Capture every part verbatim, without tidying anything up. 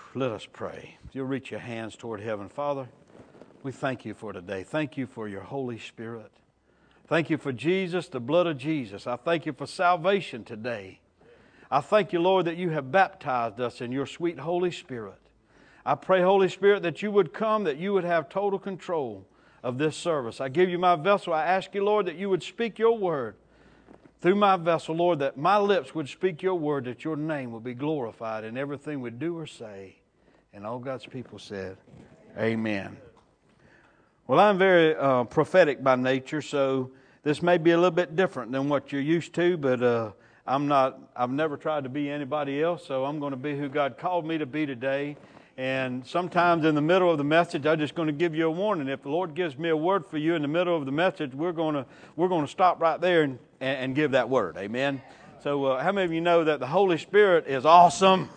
Let us pray. If you'll reach your hands toward heaven. Father, we thank you for today. Thank you for your Holy Spirit. Thank you for Jesus, the blood of Jesus. I thank you for salvation today. I thank you, Lord, that you have baptized us in your sweet Holy Spirit. I pray, Holy Spirit, that you would come, that you would have total control of this service. I give you my vessel. I ask you, Lord, that you would speak your word through my vessel, Lord, that my lips would speak your word, that your name will be glorified in everything we do or say. And all God's people said, amen. Well, I'm very uh, prophetic by nature, so this may be a little bit different than what you're used to, but uh, I'm not, I've never tried to be anybody else, so I'm going to be who God called me to be today. And sometimes in the middle of the message, I'm just going to give you a warning. If the Lord gives me a word for you in the middle of the message, we're going to we're going to stop right there and, and give that word. Amen. So uh, how many of you know that the Holy Spirit is awesome?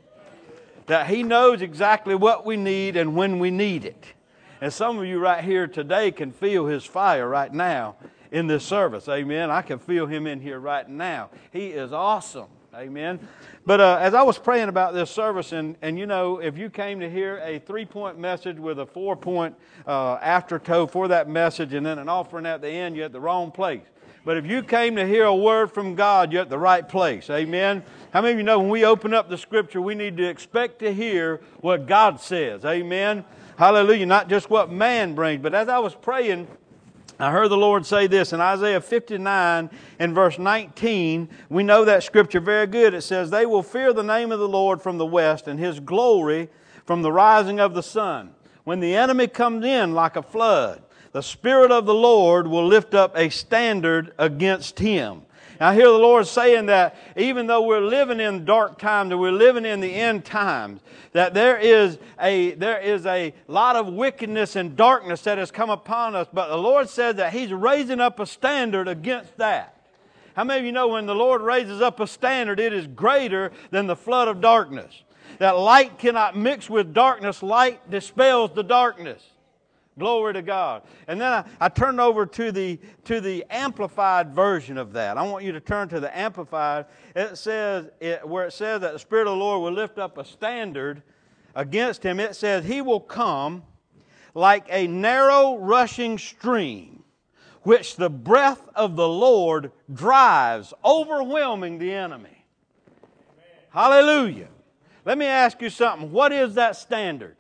That He knows exactly what we need and when we need it. And some of you right here today can feel His fire right now in this service. Amen. I can feel Him in here right now. He is awesome. Amen. But uh, as I was praying about this service, and, and you know, if you came to hear a three-point message with a four-point uh, aftertow for that message and then an offering at the end, you're at the wrong place. But if you came to hear a word from God, you're at the right place. Amen. How many of you know when we open up the Scripture, we need to expect to hear what God says? Amen. Hallelujah. Not just what man brings. But as I was praying, I heard the Lord say this in Isaiah fifty-nine and verse nineteen. We know that Scripture very good. It says, they will fear the name of the Lord from the west and His glory from the rising of the sun. When the enemy comes in like a flood, the Spirit of the Lord will lift up a standard against him. I hear the Lord saying that even though we're living in dark times and we're living in the end times, that there is a there is a lot of wickedness and darkness that has come upon us. But the Lord said that He's raising up a standard against that. How many of you know when the Lord raises up a standard, it is greater than the flood of darkness? That light cannot mix with darkness. Light dispels the darkness. Glory to God. And then I, I turned over to the to the amplified version of that. I want you to turn to the amplified. It says it, where it says that the Spirit of the Lord will lift up a standard against him. It says He will come like a narrow rushing stream, which the breath of the Lord drives, overwhelming the enemy. Amen. Hallelujah. Let me ask you something. What is that standard?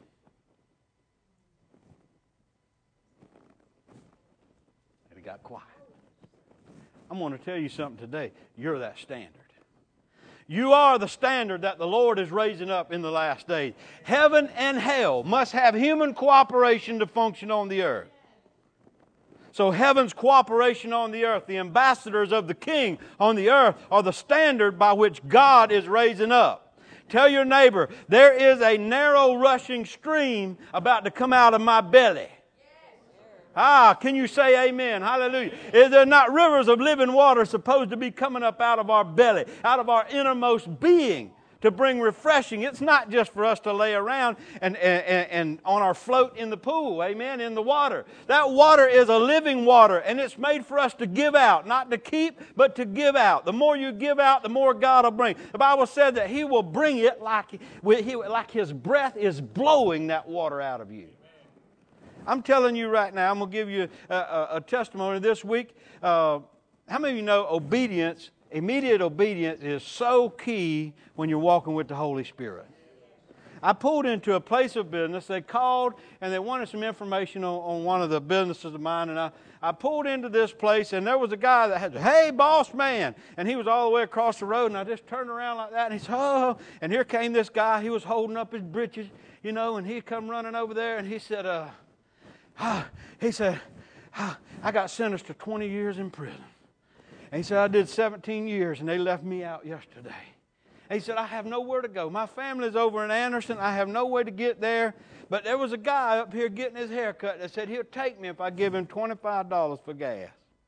Got quiet. I'm going to tell you something today. You're that standard. You are the standard that the Lord is raising up in the last days. Heaven and hell must have human cooperation to function on the earth. So heaven's cooperation on the earth, the ambassadors of the King on the earth, are the standard by which God is raising up. Tell your neighbor, there is a narrow rushing stream about to come out of my belly. Ah, can you say amen? Hallelujah. Is there not rivers of living water supposed to be coming up out of our belly, out of our innermost being to bring refreshing? It's not just for us to lay around and, and, and on our float in the pool, amen, in the water. That water is a living water, and it's made for us to give out, not to keep, but to give out. The more you give out, the more God will bring. The Bible said that He will bring it like, like His breath is blowing that water out of you. I'm telling you right now, I'm going to give you a, a, a testimony this week. Uh, how many of you know obedience, immediate obedience is so key when you're walking with the Holy Spirit? I pulled into a place of business. They called and they wanted some information on, on one of the businesses of mine. And I, I pulled into this place and there was a guy that had, hey, boss man. And he was all the way across the road and I just turned around like that and he said, oh. And here came this guy. He was holding up his britches, you know, and he come running over there and he said, uh, he said, I got sentenced to twenty years in prison. And he said, I did seventeen years and they left me out yesterday. And he said, I have nowhere to go. My family's over in Anderson. I have no way to get there. But there was a guy up here getting his hair cut that said he'll take me if I give him twenty-five dollars for gas.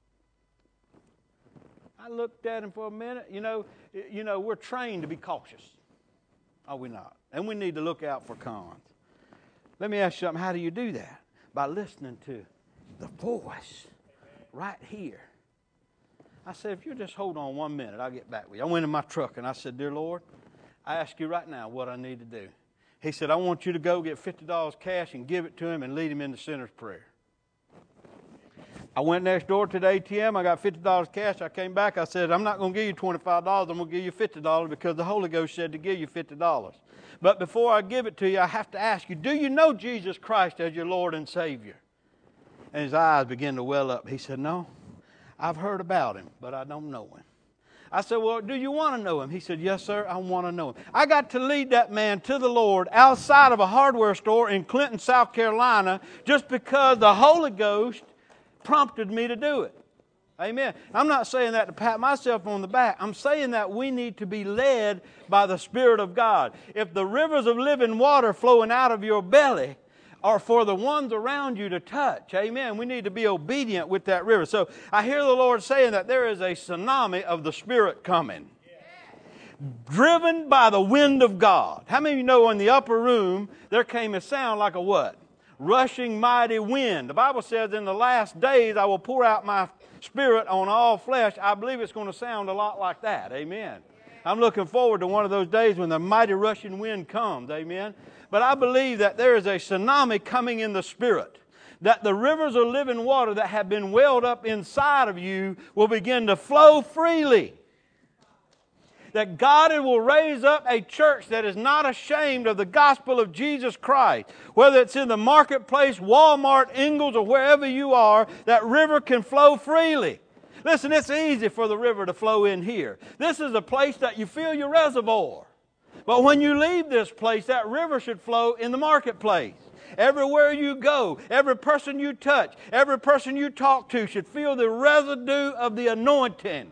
I looked at him for a minute. You know, you know, we're trained to be cautious. Are we not? And we need to look out for cons. Let me ask you something. How do you do that? By listening to the voice right here. I said, if you just hold on one minute, I'll get back with you. I went in my truck and I said, dear Lord, I ask you right now what I need to do. He said, I want you to go get fifty dollars cash and give it to him and lead him in the sinner's prayer. I went next door to the A T M. I got fifty dollars cash. I came back. I said, I'm not going to give you twenty-five dollars. I'm going to give you fifty dollars because the Holy Ghost said to give you fifty dollars. But before I give it to you, I have to ask you, do you know Jesus Christ as your Lord and Savior? And his eyes began to well up. He said, no, I've heard about him, but I don't know him. I said, well, do you want to know him? He said, yes, sir, I want to know him. I got to lead that man to the Lord outside of a hardware store in Clinton, South Carolina, just because the Holy Ghost prompted me to do it. Amen. I'm not saying that to pat myself on the back. I'm saying that we need to be led by the Spirit of God. If the rivers of living water flowing out of your belly are for the ones around you to touch, amen, we need to be obedient with that river. So I hear the Lord saying that there is a tsunami of the Spirit coming, driven by the wind of God. How many of you know in the upper room there came a sound like a what? Rushing mighty wind. The Bible says in the last days I will pour out my Spirit on all flesh. I believe it's going to sound a lot like that. Amen. I'm looking forward to one of those days when the mighty rushing wind comes. Amen. But I believe that there is a tsunami coming in the Spirit. That the rivers of living water that have been welled up inside of you will begin to flow freely. That God will raise up a church that is not ashamed of the gospel of Jesus Christ. Whether it's in the marketplace, Walmart, Ingalls, or wherever you are, that river can flow freely. Listen, it's easy for the river to flow in here. This is a place that you fill your reservoir. But when you leave this place, that river should flow in the marketplace. Everywhere you go, every person you touch, every person you talk to should feel the residue of the anointing.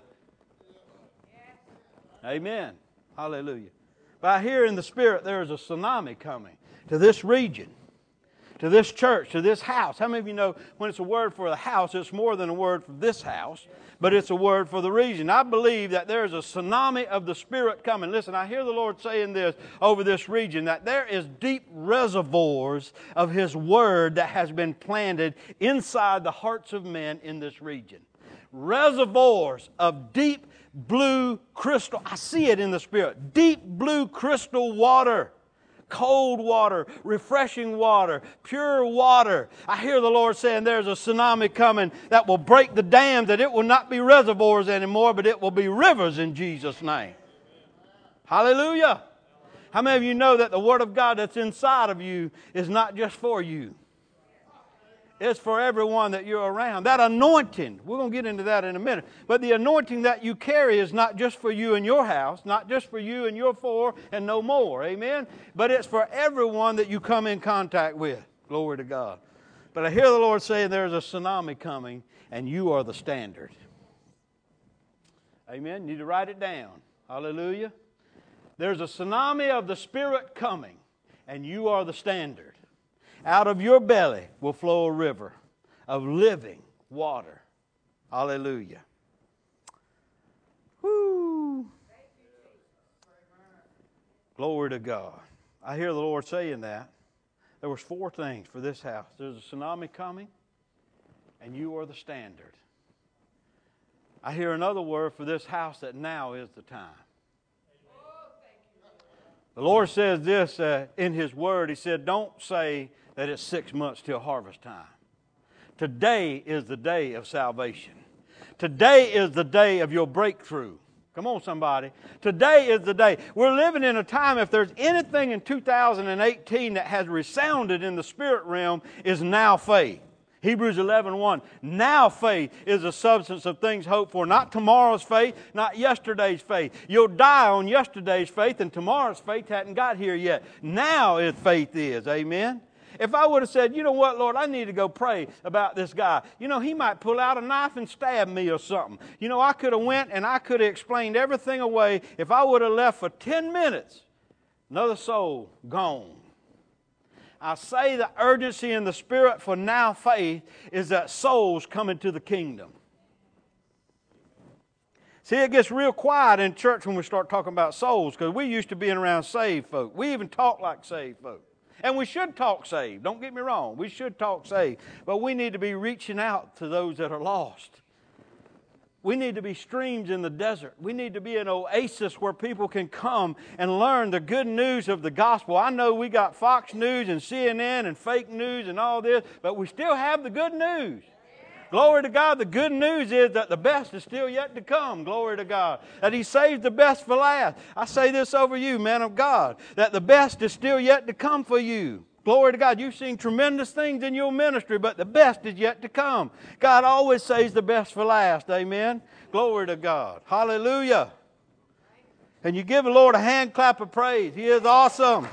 Amen. Hallelujah. But I hear in the Spirit there is a tsunami coming to this region, to this church, to this house. How many of you know when it's a word for the house, it's more than a word for this house, but it's a word for the region. I believe that there is a tsunami of the Spirit coming. Listen, I hear the Lord saying this over this region, that there is deep reservoirs of His Word that has been planted inside the hearts of men in this region. Reservoirs of deep blue crystal. I see it in the Spirit. Deep blue crystal water. Cold water, refreshing water, pure water. I hear the Lord saying there's a tsunami coming that will break the dams, that it will not be reservoirs anymore, but it will be rivers in Jesus' name. Hallelujah. How many of you know that the Word of God that's inside of you is not just for you? It's for everyone that you're around. That anointing, we're going to get into that in a minute, but the anointing that you carry is not just for you and your house, not just for you and your four and no more, amen? But it's for everyone that you come in contact with. Glory to God. But I hear the Lord saying there's a tsunami coming and you are the standard. Amen? You need to write it down. Hallelujah. There's a tsunami of the Spirit coming and you are the standard. Out of your belly will flow a river of living water. Hallelujah. Woo. Glory to God. I hear the Lord saying that. There was four things for this house. There's a tsunami coming, and you are the standard. I hear another word for this house, that now is the time. The Lord says this uh, in His Word. He said, don't say that it's six months till harvest time. Today is the day of salvation. Today is the day of your breakthrough. Come on, somebody. Today is the day. We're living in a time, if there's anything in two thousand eighteen that has resounded in the spirit realm, is now faith. Hebrews eleven one. Now faith is the substance of things hoped for. Not tomorrow's faith, not yesterday's faith. You'll die on yesterday's faith and tomorrow's faith hadn't got here yet. Now is faith is. Amen? If I would have said, you know what, Lord, I need to go pray about this guy. You know, he might pull out a knife and stab me or something. You know, I could have went and I could have explained everything away. If I would have left for ten minutes, another soul gone. I say the urgency in the Spirit for now faith is that souls come into the kingdom. See, it gets real quiet in church when we start talking about souls, because we used to being around saved folk. We even talk like saved folk. And we should talk saved. Don't get me wrong. We should talk saved. But we need to be reaching out to those that are lost. We need to be streams in the desert. We need to be an oasis where people can come and learn the good news of the gospel. I know we got Fox News and C N N and fake news and all this, but we still have the good news. Glory to God. The good news is that the best is still yet to come. Glory to God. That He saved the best for last. I say this over you, man of God, that the best is still yet to come for you. Glory to God. You've seen tremendous things in your ministry, but the best is yet to come. God always saves the best for last. Amen. Glory to God. Hallelujah. And you give the Lord a hand clap of praise. He is awesome.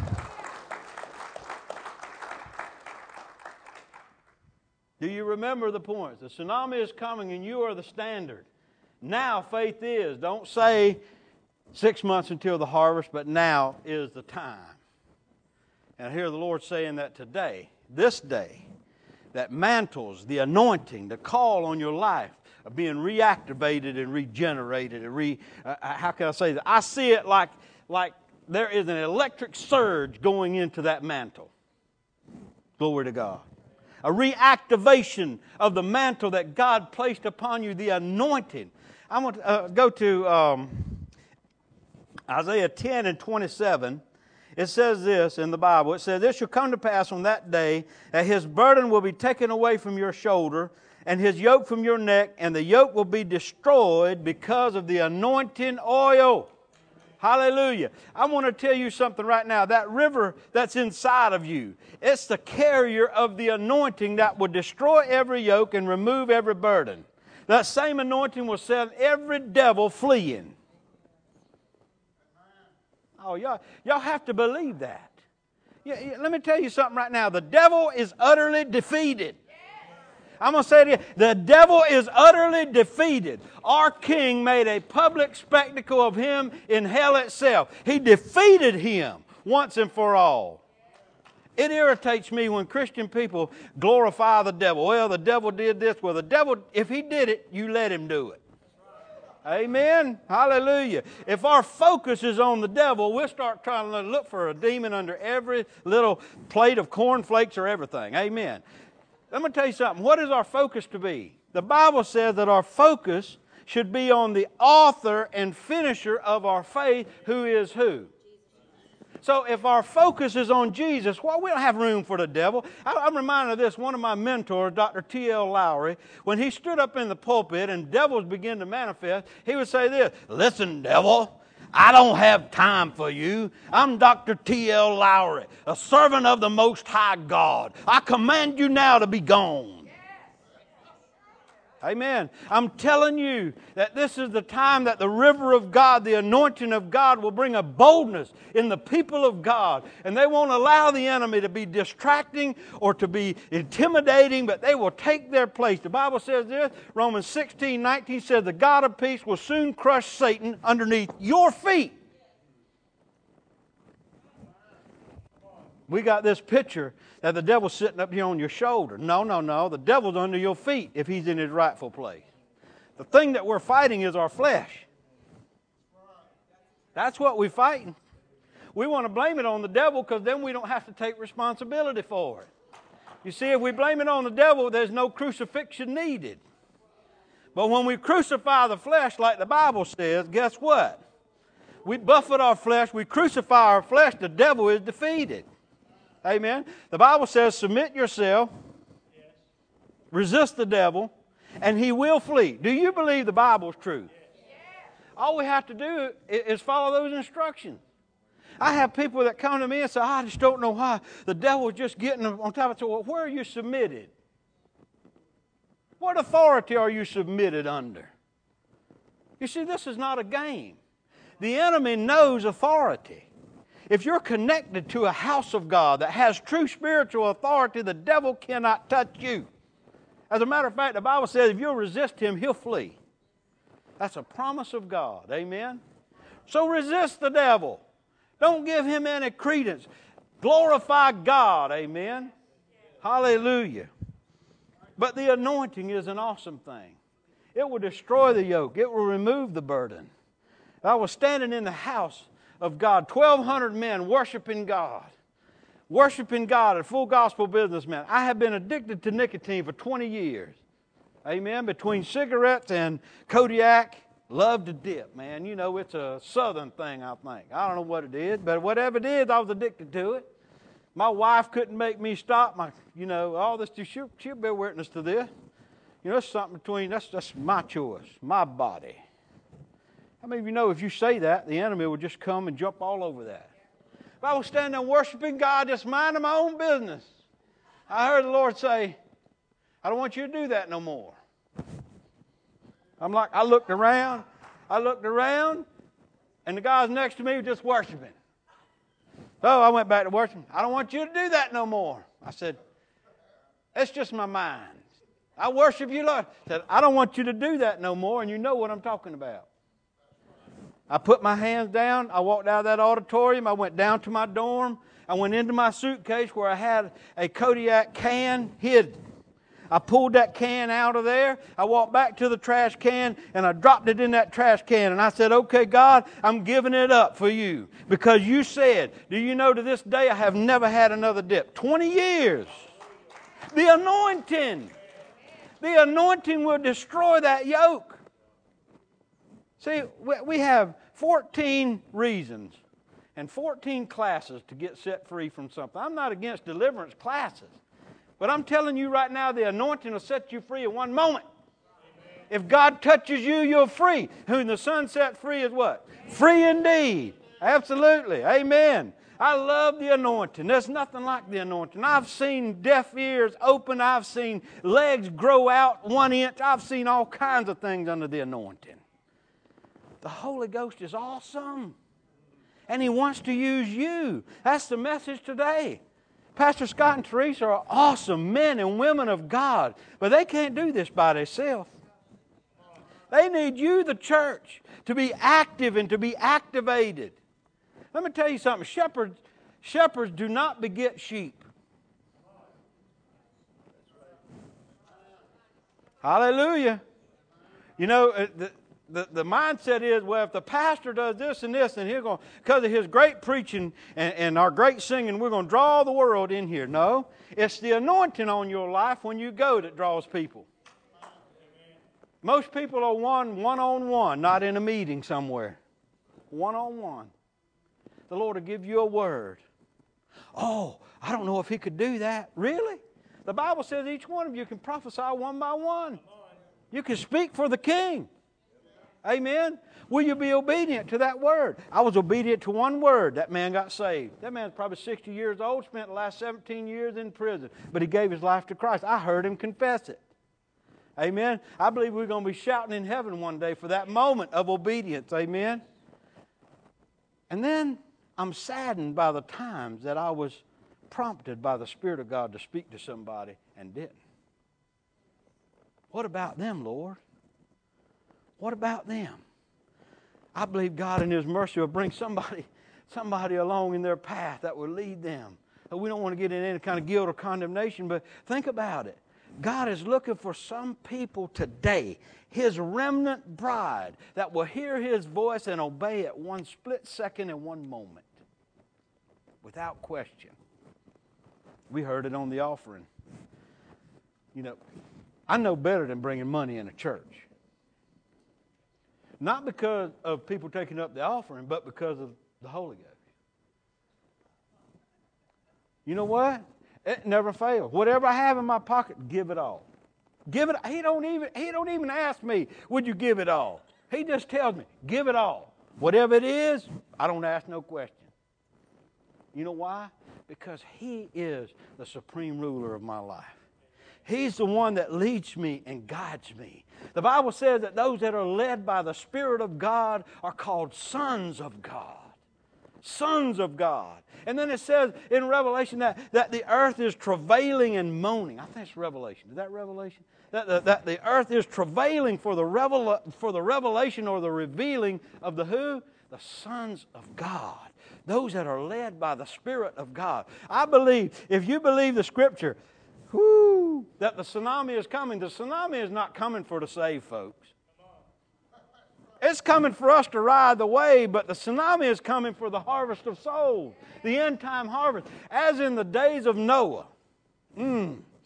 Do you remember the points? The tsunami is coming and you are the standard. Now faith is. Don't say six months until the harvest, but now is the time. And I hear the Lord saying that today, this day, that mantles, the anointing, the call on your life are being reactivated and regenerated. And re, uh, how can I say that? I see it like, like there is an electric surge going into that mantle. Glory to God. A reactivation of the mantle that God placed upon you, the anointing. I'm going to uh, go to um, Isaiah ten and twenty-seven. It says this in the Bible. It says, "This shall come to pass on that day that his burden will be taken away from your shoulder and his yoke from your neck, and the yoke will be destroyed because of the anointing oil." Hallelujah. I want to tell you something right now. That river that's inside of you, it's the carrier of the anointing that will destroy every yoke and remove every burden. That same anointing will send every devil fleeing. Oh, y'all, y'all have to believe that. Yeah, yeah, let me tell you something right now. The devil is utterly defeated. I'm going to say it again. The devil is utterly defeated. Our King made a public spectacle of him in hell itself. He defeated him once and for all. It irritates me when Christian people glorify the devil. Well, the devil did this. Well, the devil, if he did it, you let him do it. Amen. Hallelujah. If our focus is on the devil, we'll start trying to look for a demon under every little plate of cornflakes or everything. Amen. Let me tell you something. What is our focus to be? The Bible says that our focus should be on the author and finisher of our faith, who is who? So if our focus is on Jesus, well, we don't have room for the devil. I, I'm reminded of this. One of my mentors, Doctor T L Lowry, when he stood up in the pulpit and devils began to manifest, he would say this, "Listen, devil, I don't have time for you. I'm Doctor T L Lowry, a servant of the Most High God. I command you now to be gone." Amen. I'm telling you that this is the time that the river of God, the anointing of God, will bring a boldness in the people of God. And they won't allow the enemy to be distracting or to be intimidating, but they will take their place. The Bible says this, Romans sixteen nineteen says, "The God of peace will soon crush Satan underneath your feet." We got this picture that the devil's sitting up here on your shoulder. No, no, no. The devil's under your feet if he's in his rightful place. The thing that we're fighting is our flesh. That's what we're fighting. We want to blame it on the devil because then we don't have to take responsibility for it. You see, if we blame it on the devil, there's no crucifixion needed. But when we crucify the flesh like the Bible says, guess what? We buffet our flesh, we crucify our flesh, the devil is defeated. Amen. The Bible says, submit yourself, yes. Resist the devil, and he will flee. Do you believe the Bible is true? Yes. All we have to do is follow those instructions. I have people that come to me and say, I just don't know why the devil is just getting on top of it. So, well, where are you submitted? What authority are you submitted under? You see, this is not a game. The enemy knows authority. If you're connected to a house of God that has true spiritual authority, the devil cannot touch you. As a matter of fact, the Bible says if you'll resist him, he'll flee. That's a promise of God. Amen? So resist the devil. Don't give him any credence. Glorify God. Amen? Hallelujah. But the anointing is an awesome thing. It will destroy the yoke. It will remove the burden. I was standing in the house of God, twelve hundred men worshiping God. Worshiping God, a full gospel businessman. I have been addicted to nicotine for twenty years. Amen. Between cigarettes and Kodiak, love to dip, man. You know, it's a southern thing, I think. I don't know what it is, but whatever it is, I was addicted to it. My wife couldn't make me stop. My, you know, all this, she'll, she'll bear witness to this. You know, it's something between, that's, that's my choice, my body. How many of you know if you say that, the enemy will just come and jump all over that? If I was standing there worshiping God, just minding my own business, I heard the Lord say, I don't want you to do that no more. I'm like, I looked around, I looked around, and the guys next to me were just worshiping. So I went back to worshiping. I don't want you to do that no more. I said, it's just my mind. I worship you, Lord. I said, I don't want you to do that no more, and you know what I'm talking about. I put my hands down. I walked out of that auditorium. I went down to my dorm. I went into my suitcase where I had a Kodiak can hidden. I pulled that can out of there. I walked back to the trash can and I dropped it in that trash can. And I said, okay, God, I'm giving it up for you. Because you said, do you know to this day I have never had another dip? twenty years. The anointing. The anointing will destroy that yoke. See, we have fourteen reasons and fourteen classes to get set free from something. I'm not against deliverance classes. But I'm telling you right now, the anointing will set you free in one moment. Amen. If God touches you, you're free. Whom the Son set free is what? Free indeed. Absolutely. Amen. I love the anointing. There's nothing like the anointing. I've seen deaf ears open. I've seen legs grow out one inch. I've seen all kinds of things under the anointing. The Holy Ghost is awesome. And He wants to use you. That's the message today. Pastor Scott and Teresa are awesome men and women of God, but they can't do this by themselves. They need you, the church, to be active and to be activated. Let me tell you something. Shepherds, shepherds do not beget sheep. Hallelujah. You know, the, the, the mindset is, well, if the pastor does this and this, and he's going, because of his great preaching and, and our great singing, we're going to draw the world in here. No, it's the anointing on your life when you go that draws people. Most people are one, one-on-one, not in a meeting somewhere. One-on-one. The Lord will give you a word. Oh, I don't know if He could do that. Really? The Bible says each one of you can prophesy one by one. You can speak for the King. Amen? Will you be obedient to that word? I was obedient to one word. That man got saved. That man's probably sixty years old, spent the last seventeen years in prison. But he gave his life to Christ. I heard him confess it. Amen? I believe we're going to be shouting in heaven one day for that moment of obedience. Amen? And then I'm saddened by the times that I was prompted by the Spirit of God to speak to somebody and didn't. What about them, Lord? What about them? I believe God in His mercy will bring somebody, somebody along in their path that will lead them. We don't want to get in any kind of guilt or condemnation, but think about it. God is looking for some people today, His remnant bride, that will hear His voice and obey at one split second and one moment. Without question. We heard it on the offering. You know, I know better than bringing money in a church. Not because of people taking up the offering, but because of the Holy Ghost. You know what? It never fails. Whatever I have in my pocket, give it all. Give it. He don't even. He don't even ask me, "Would you give it all?" He just tells me, "Give it all." Whatever it is, I don't ask no question. You know why? Because He is the supreme ruler of my life. He's the one that leads me and guides me. The Bible says that those that are led by the Spirit of God are called sons of God. Sons of God. And then it says in Revelation that, that the earth is travailing and moaning. I think it's Revelation. Is that Revelation? That, that, that the earth is travailing for the, revel, for the revelation or the revealing of the who? The sons of God. Those that are led by the Spirit of God. I believe, if you believe the Scripture, whoo, that the tsunami is coming. The tsunami is not coming for to save folks. It's coming for us to ride the wave, but the tsunami is coming for the harvest of souls, the end time harvest, as in the days of Noah. Mm.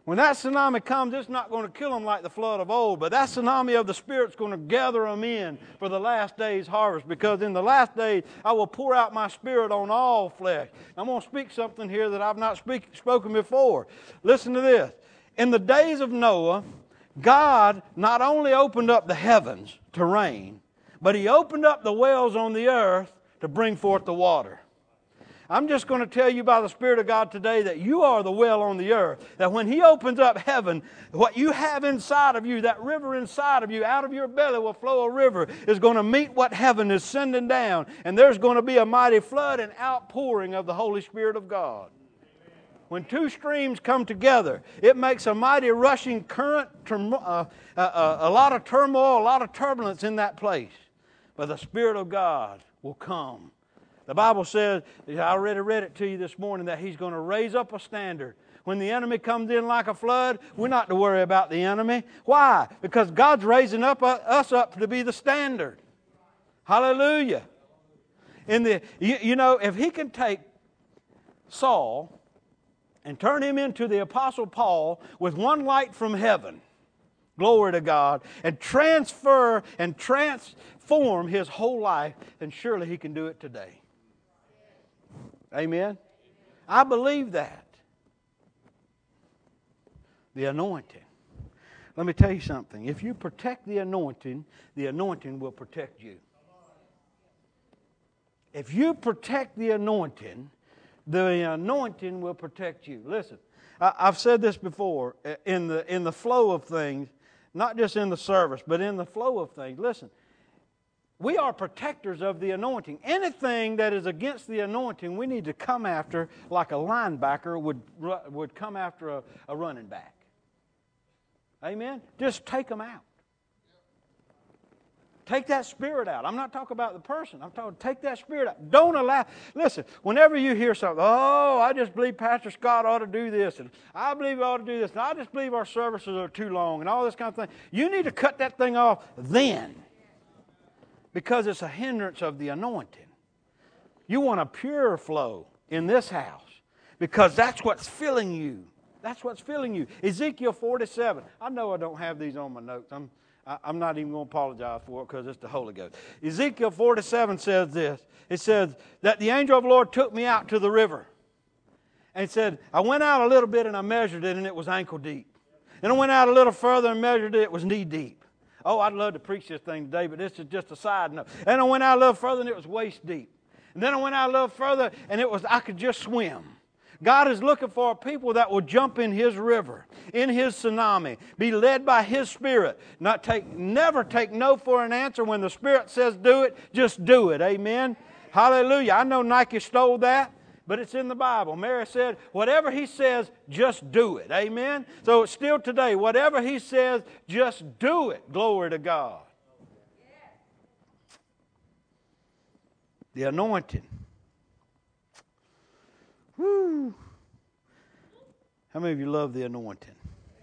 When that tsunami comes, it's not going to kill them like the flood of old, but that tsunami of the Spirit's going to gather them in for the last day's harvest, because in the last days I will pour out my Spirit on all flesh. I'm going to speak something here that I've not speak, spoken before. Listen to this. In the days of Noah, God not only opened up the heavens to rain, but He opened up the wells on the earth to bring forth the water. I'm just going to tell you by the Spirit of God today that you are the well on the earth. That when He opens up heaven, what you have inside of you, that river inside of you, out of your belly will flow a river, is going to meet what heaven is sending down. And there's going to be a mighty flood and outpouring of the Holy Spirit of God. When two streams come together, it makes a mighty rushing current, uh, uh, uh, a lot of turmoil, a lot of turbulence in that place. But the Spirit of God will come. The Bible says, I already read it to you this morning, that He's going to raise up a standard. When the enemy comes in like a flood, we're not to worry about the enemy. Why? Because God's raising up uh, us up to be the standard. Hallelujah. In the, you, you know, if He can take Saul and turn him into the Apostle Paul with one light from heaven, glory to God, and transfer and transform his whole life, then surely He can do it today. Amen? I believe that. The anointing. Let me tell you something. If you protect the anointing, the anointing will protect you. If you protect the anointing, the anointing will protect you. Listen, I, I've said this before, in the, in the flow of things, not just in the service, but in the flow of things. Listen, we are protectors of the anointing. Anything that is against the anointing, we need to come after like a linebacker would, would come after a, a running back. Amen? Just take them out. Take that spirit out. I'm not talking about the person. I'm talking, take that spirit out. Don't allow, listen, whenever you hear something, oh, I just believe Pastor Scott ought to do this, and I believe he ought to do this, and I just believe our services are too long, and all this kind of thing. You need to cut that thing off then, because it's a hindrance of the anointing. You want a pure flow in this house, because that's what's filling you. That's what's filling you. Ezekiel forty-seven. I know I don't have these on my notes. I'm I'm not even going to apologize for it because it's the Holy Ghost. Ezekiel forty-seven says this. It says that the angel of the Lord took me out to the river. And it said, I went out a little bit and I measured it and it was ankle deep. Then I went out a little further and measured it, it was knee deep. Oh, I'd love to preach this thing today, but this is just a side note. Then I went out a little further and it was waist deep. And then I went out a little further and it was I could just swim. God is looking for a people that will jump in His river, in His tsunami, be led by His Spirit. Not take, never take no for an answer. When the Spirit says do it, just do it. Amen? Hallelujah. I know Nike stole that, but it's in the Bible. Mary said, whatever He says, just do it. Amen? So it's still today, whatever He says, just do it. Glory to God. The anointing. Woo. How many of you love the anointing?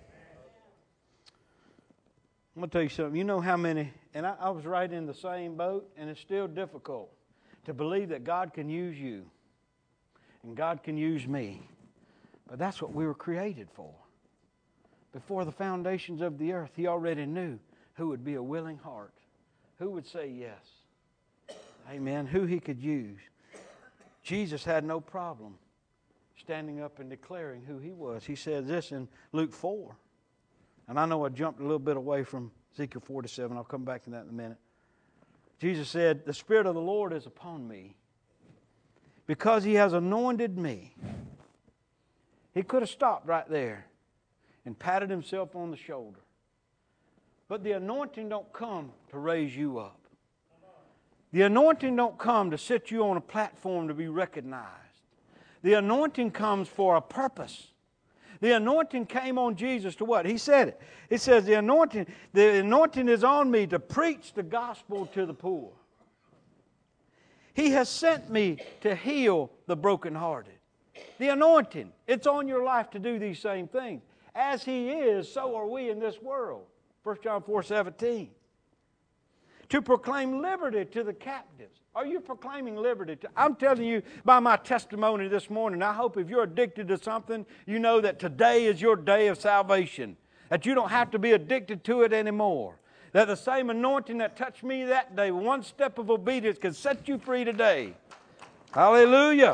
I'm going to tell you something. You know how many, and I, I was right in the same boat, and it's still difficult to believe that God can use you and God can use me. But that's what we were created for. Before the foundations of the earth, He already knew who would be a willing heart, who would say yes. Amen. Who He could use. Jesus had no problem standing up and declaring who He was. He said this in Luke four. And I know I jumped a little bit away from Ezekiel forty-seven. I'll come back to that in a minute. Jesus said, the Spirit of the Lord is upon me because He has anointed me. He could have stopped right there and patted Himself on the shoulder. But the anointing don't come to raise you up. The anointing don't come to sit you on a platform to be recognized. The anointing comes for a purpose. The anointing came on Jesus to what? He said it. It says the anointing, the anointing is on me to preach the gospel to the poor. He has sent me to heal the brokenhearted. The anointing, it's on your life to do these same things. As He is, so are we in this world. First John four seventeen. to proclaim liberty to the captives. Are you proclaiming liberty? To, I'm telling you by my testimony this morning, I hope if you're addicted to something, you know that today is your day of salvation. That you don't have to be addicted to it anymore. That the same anointing that touched me that day, one step of obedience can set you free today. Hallelujah.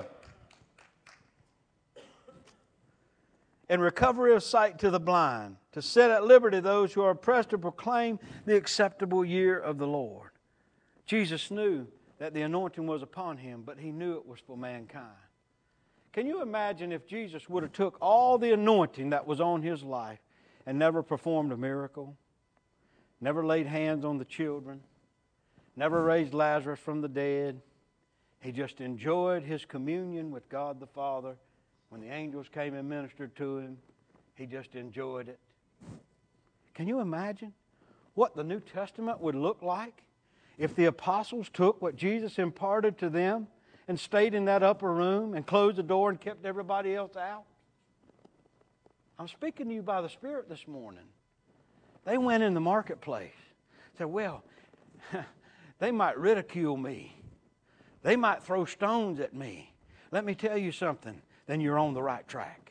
And recovery of sight to the blind, to set at liberty those who are oppressed, to proclaim the acceptable year of the Lord. Jesus knew that the anointing was upon him, but he knew it was for mankind. Can you imagine if Jesus would have took all the anointing that was on his life and never performed a miracle? Never laid hands on the children, never raised Lazarus from the dead. He just enjoyed his communion with God the Father. When the angels came and ministered to him, he just enjoyed it. Can you imagine what the New Testament would look like if the apostles took what Jesus imparted to them and stayed in that upper room and closed the door and kept everybody else out? I'm speaking to you by the Spirit this morning. They went in the marketplace. Said, well, they might ridicule me. They might throw stones at me. Let me tell you something. Then you're on the right track.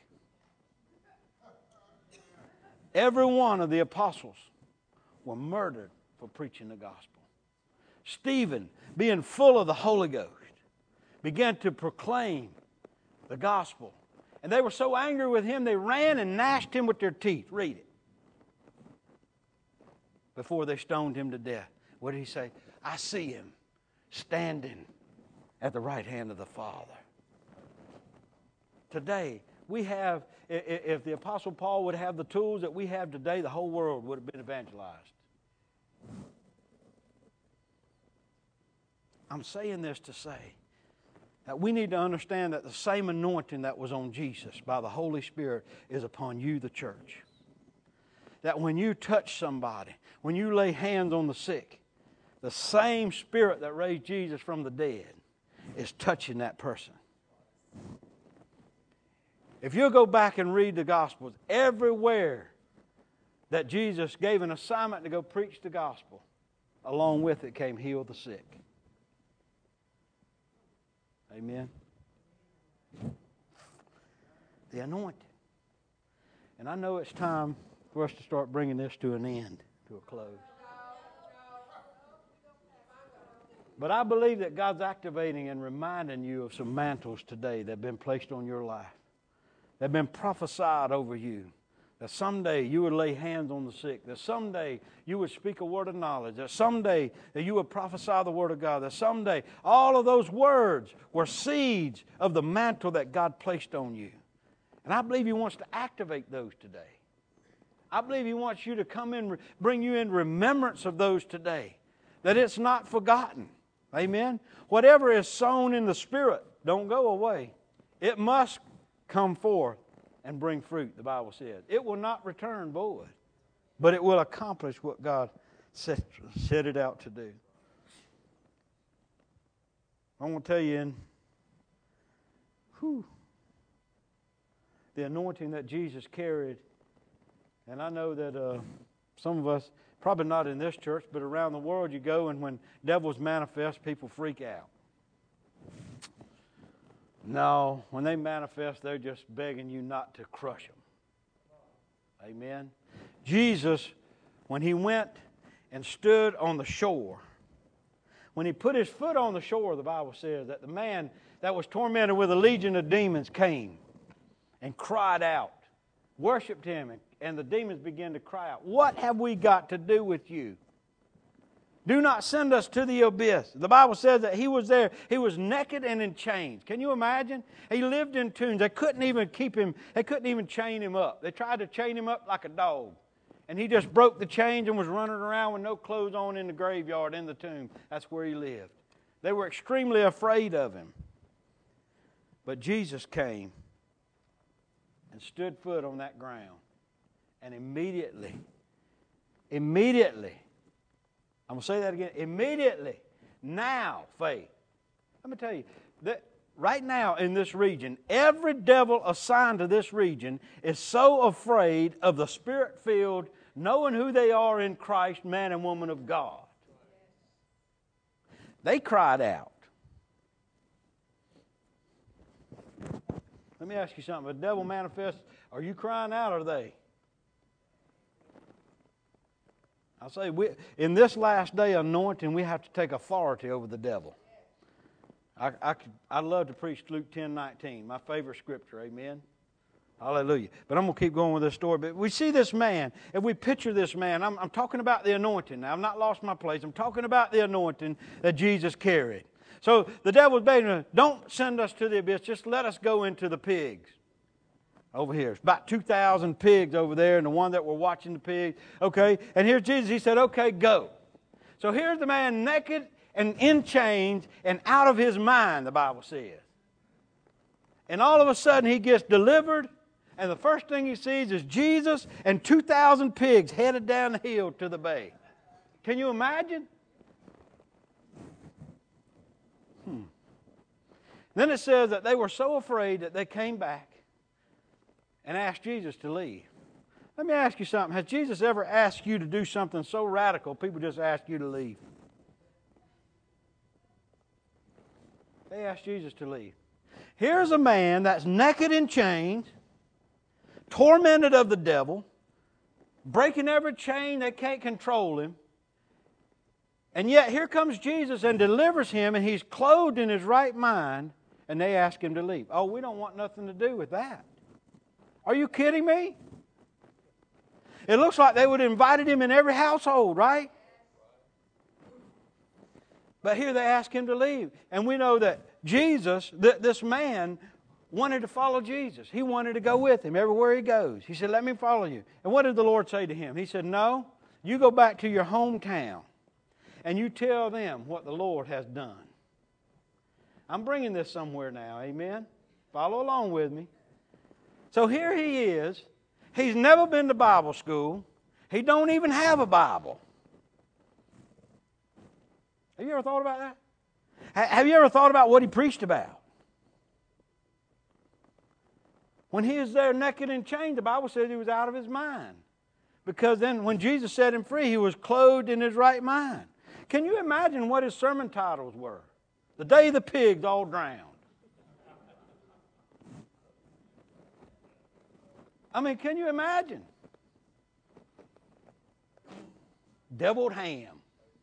Every one of the apostles were murdered for preaching the gospel. Stephen, being full of the Holy Ghost, began to proclaim the gospel. And they were so angry with him, they ran and gnashed him with their teeth. Read it. Before they stoned him to death. What did he say? I see him standing at the right hand of the Father. Today, we have, if the Apostle Paul would have the tools that we have today, the whole world would have been evangelized. I'm saying this to say that we need to understand that the same anointing that was on Jesus by the Holy Spirit is upon you, the church. That when you touch somebody, when you lay hands on the sick, the same Spirit that raised Jesus from the dead is touching that person. If you go back and read the Gospels, everywhere that Jesus gave an assignment to go preach the gospel, along with it came heal the sick. Amen. The anointing. And I know it's time for us to start bringing this to an end, to a close. But I believe that God's activating and reminding you of some mantles today that have been placed on your life, that have been prophesied over you, that someday you would lay hands on the sick, that someday you would speak a word of knowledge, that someday that you would prophesy the word of God, that someday all of those words were seeds of the mantle that God placed on you. And I believe He wants to activate those today. I believe He wants you to come in, bring you in remembrance of those today, that it's not forgotten. Amen? Whatever is sown in the Spirit, don't go away. It must come forth and bring fruit, the Bible says. It will not return void, but it will accomplish what God set, set it out to do. I want to tell you in whew, the anointing that Jesus carried. And I know that uh, some of us, probably not in this church, but around the world you go, and when devils manifest, people freak out. No, when they manifest, they're just begging you not to crush them. Amen. Jesus, when He went and stood on the shore, when He put His foot on the shore, the Bible says that the man that was tormented with a legion of demons came and cried out, worshiped Him, and, and the demons began to cry out, "What have we got to do with you? Do not send us to the abyss." The Bible says that He was there. He was naked and in chains. Can you imagine? He lived in tombs. They couldn't even keep Him. They couldn't even chain Him up. They tried to chain Him up like a dog. And He just broke the chains and was running around with no clothes on in the graveyard, in the tomb. That's where He lived. They were extremely afraid of Him. But Jesus came and stood foot on that ground. And immediately, immediately, I'm going to say that again. Immediately, now, faith. Let me tell you, that right now in this region, every devil assigned to this region is so afraid of the Spirit-filled, knowing who they are in Christ, man and woman of God. They cried out. Let me ask you something. If the devil manifests, are you crying out or are they? I say, we, in this last day anointing, we have to take authority over the devil. I, I, I'd love to preach Luke ten nineteen, my favorite scripture, amen? Hallelujah. But I'm going to keep going with this story. But we see this man, if we picture this man, I'm, I'm talking about the anointing now. I've not lost my place. I'm talking about the anointing that Jesus carried. So the devil's begging him, don't send us to the abyss, just let us go into the pigs. Over here. It's about two thousand pigs over there, and the one that were watching the pigs. Okay, and here's Jesus. He said, okay, go. So here's the man naked and in chains and out of his mind, the Bible says. And all of a sudden he gets delivered, and the first thing he sees is Jesus and two thousand pigs headed down the hill to the bay. Can you imagine? Hmm. Then it says that they were so afraid that they came back and asked Jesus to leave. Let me ask you something. Has Jesus ever asked you to do something so radical, people just ask you to leave? They asked Jesus to leave. Here's a man that's naked in chains, tormented of the devil, breaking every chain that can't control him. And yet here comes Jesus and delivers him, and he's clothed in his right mind, and they ask him to leave. Oh, we don't want nothing to do with that. Are you kidding me? It looks like they would have invited him in every household, right? But here they ask him to leave. And we know that Jesus, th- this man, wanted to follow Jesus. He wanted to go with him everywhere he goes. He said, let me follow you. And what did the Lord say to him? He said, no, you go back to your hometown and you tell them what the Lord has done. I'm bringing this somewhere now, amen? Follow along with me. So here he is. He's never been to Bible school. He don't even have a Bible. Have you ever thought about that? Have you ever thought about what he preached about? When he was there naked and chained, the Bible says he was out of his mind. Because then when Jesus set him free, he was clothed in his right mind. Can you imagine what his sermon titles were? The day the pigs all drowned. I mean, can you imagine? Deviled ham.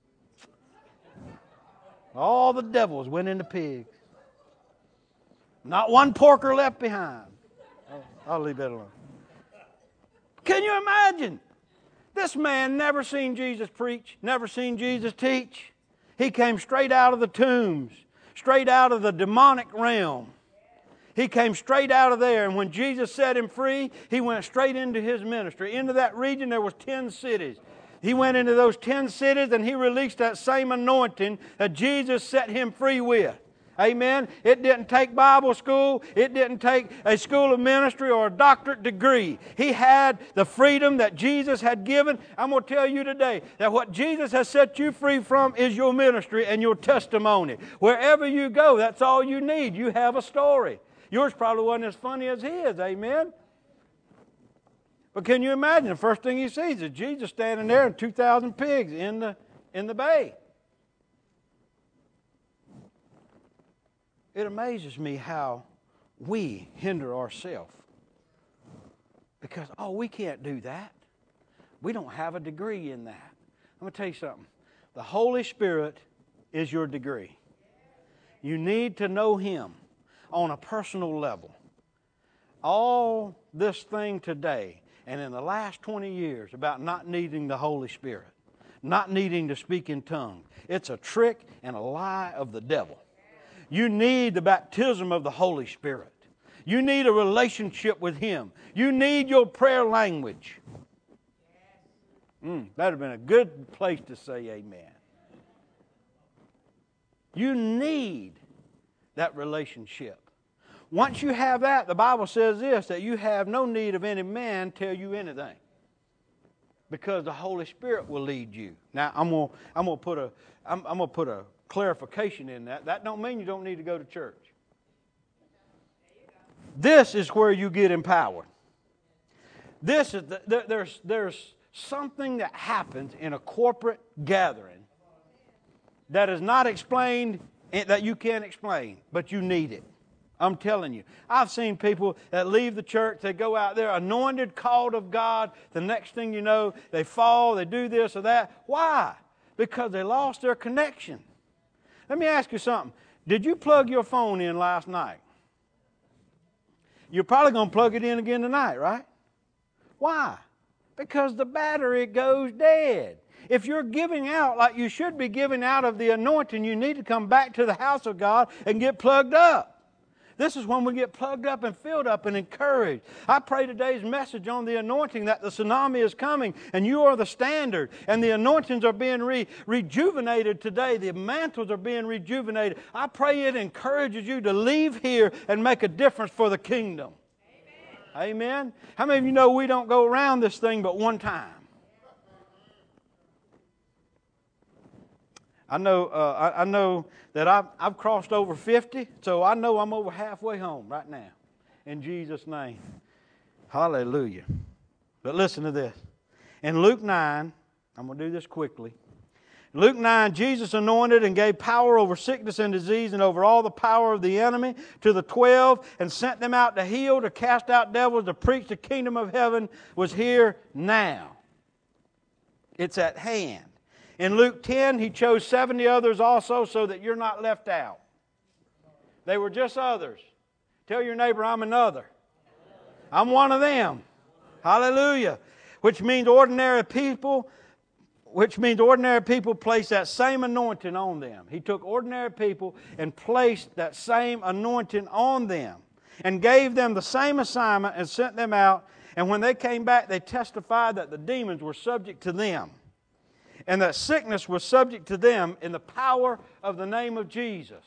All the devils went into pigs. Not one porker left behind. I'll, I'll leave that alone. Can you imagine? This man never seen Jesus preach, never seen Jesus teach. He came straight out of the tombs, straight out of the demonic realm. He came straight out of there, and when Jesus set him free, he went straight into his ministry. Into that region there was ten cities. He went into those ten cities and he released that same anointing that Jesus set him free with. Amen. It didn't take Bible school. It didn't take a school of ministry or a doctorate degree. He had the freedom that Jesus had given. I'm going to tell you today that what Jesus has set you free from is your ministry and your testimony. Wherever you go, that's all you need. You have a story. Yours probably wasn't as funny as his. Amen. But can you imagine, the first thing he sees is Jesus standing there and two thousand pigs in the, in the bay. It amazes me how we hinder ourselves. Because, oh, we can't do that. We don't have a degree in that. I'm going to tell you something. The Holy Spirit is your degree. You need to know Him on a personal level. All this thing today and in the last twenty years about not needing the Holy Spirit, not needing to speak in tongues, it's a trick and a lie of the devil. You need the baptism of the Holy Spirit. You need a relationship with Him. You need your prayer language. Mm, that would have been a good place to say amen. You need that relationship. Once you have that, the Bible says this, that you have no need of any man tell you anything. Because the Holy Spirit will lead you. Now, I'm going to I'm going to put a I'm, I'm going to put a clarification in that. That don't mean you don't need to go to church. This is where you get empowered. This is the, there's there's something that happens in a corporate gathering that is not explained, that you can't explain, but you need it. I'm telling you. I've seen people that leave the church, they go out there, anointed, called of God. The next thing you know, they fall, they do this or that. Why? Because they lost their connection. Let me ask you something. Did you plug your phone in last night? You're probably going to plug it in again tonight, right? Why? Because the battery goes dead. If you're giving out like you should be giving out of the anointing, you need to come back to the house of God and get plugged up. This is when we get plugged up and filled up and encouraged. I pray today's message on the anointing that the tsunami is coming and you are the standard and the anointings are being re- rejuvenated today. The mantles are being rejuvenated. I pray it encourages you to leave here and make a difference for the kingdom. Amen. Amen. How many of you know we don't go around this thing but one time? I know, uh, I, I know that I've, I've crossed over fifty, so I know I'm over halfway home right now. In Jesus' name. Hallelujah. But listen to this. In Luke nine, I'm going to do this quickly. Luke nine, Jesus anointed and gave power over sickness and disease and over all the power of the enemy to the twelve and sent them out to heal, to cast out devils, to preach the kingdom of heaven was here now. It's at hand. In Luke ten, He chose seventy others also so that you're not left out. They were just others. Tell your neighbor, I'm another. I'm one of them. Hallelujah. Which means ordinary people, which means ordinary people place that same anointing on them. He took ordinary people and placed that same anointing on them and gave them the same assignment and sent them out. And when they came back, they testified that the demons were subject to them. And that sickness was subject to them in the power of the name of Jesus.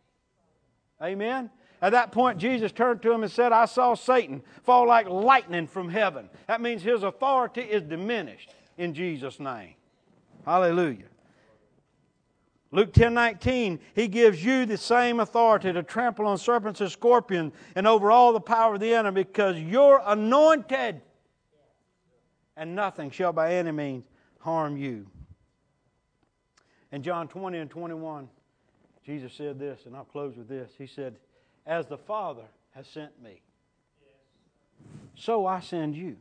Amen? At that point, Jesus turned to him and said, I saw Satan fall like lightning from heaven. That means his authority is diminished in Jesus' name. Hallelujah. Luke ten nineteen, He gives you the same authority to trample on serpents and scorpions and over all the power of the enemy because you're anointed. And nothing shall by any means harm you. In John twenty and twenty-one, Jesus said this, and I'll close with this. He said, as the Father has sent me, so I send you.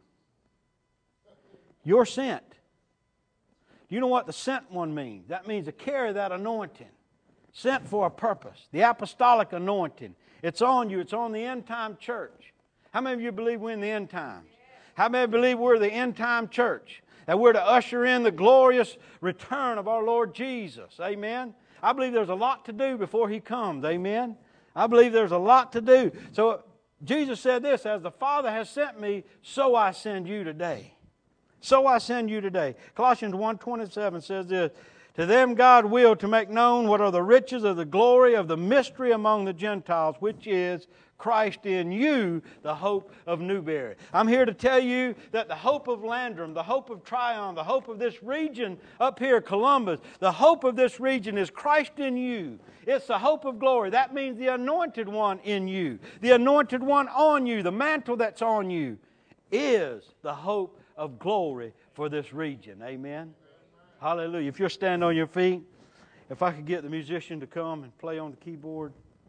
You're sent. Do you know what the sent one means? That means to carry that anointing. Sent for a purpose. The apostolic anointing. It's on you. It's on the end time church. How many of you believe we're in the end times? How many believe we're the end time church? That we're to usher in the glorious return of our Lord Jesus. Amen. I believe there's a lot to do before He comes. Amen. I believe there's a lot to do. So Jesus said this, as the Father has sent me, so I send you today. So I send you today. Colossians one twenty-seven says this, to them God willed to make known what are the riches of the glory of the mystery among the Gentiles, which is Christ in you, the hope of Newberry. I'm here to tell you that the hope of Landrum, the hope of Tryon, the hope of this region up here, Columbus, the hope of this region is Christ in you. It's the hope of glory. That means the anointed one in you. The anointed one on you, the mantle that's on you, is the hope of glory for this region. Amen. Hallelujah. If you're standing on your feet, if I could get the musician to come and play on the keyboard.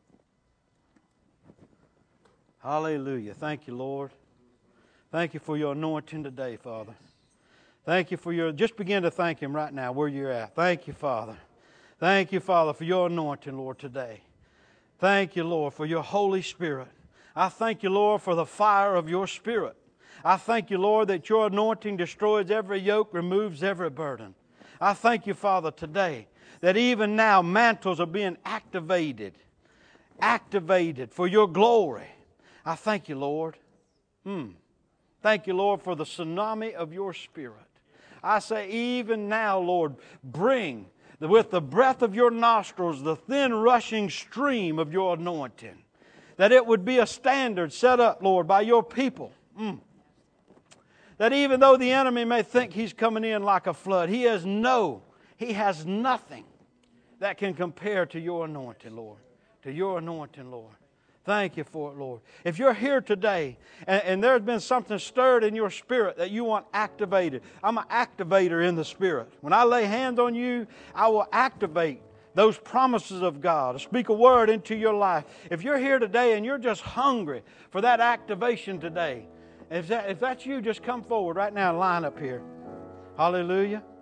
Hallelujah. Thank you, Lord. Thank you for your anointing today, Father. Thank you for your, just begin to thank Him right now where you're at. Thank you, Father. Thank you, Father, for your anointing, Lord, today. Thank you, Lord, for your Holy Spirit. I thank you, Lord, for the fire of your Spirit. I thank you, Lord, that your anointing destroys every yoke, removes every burden. I thank you, Father, today that even now mantles are being activated, activated for your glory. I thank you, Lord. Hmm. Thank you, Lord, for the tsunami of your Spirit. I say even now, Lord, bring with the breath of your nostrils the thin rushing stream of your anointing. That it would be a standard set up, Lord, by your people. Hmm. That even though the enemy may think he's coming in like a flood, he has no, he has nothing that can compare to your anointing, Lord. To your anointing, Lord. Thank you for it, Lord. If you're here today and, and there's been something stirred in your spirit that you want activated, I'm an activator in the Spirit. When I lay hands on you, I will activate those promises of God, to speak a word into your life. If you're here today and you're just hungry for that activation today, if, that, if that's you, just come forward right now and line up here. Hallelujah.